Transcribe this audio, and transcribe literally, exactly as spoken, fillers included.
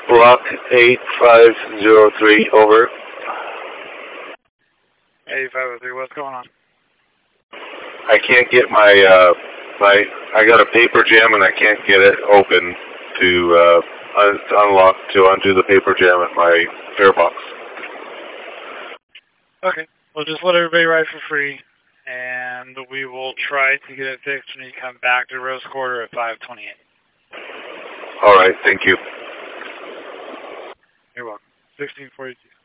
Block eight five zero three, over. eight five zero three, what's going on? I can't get my, uh, my, I got a paper jam and I can't get it open to, uh, un unlock, to undo the paper jam at my fare box. Okay, well just let everybody ride for free, and we will try to get it fixed when you come back to Rose Quarter at five twenty-eight. Alright, thank you. You're welcome. sixteen forty-two.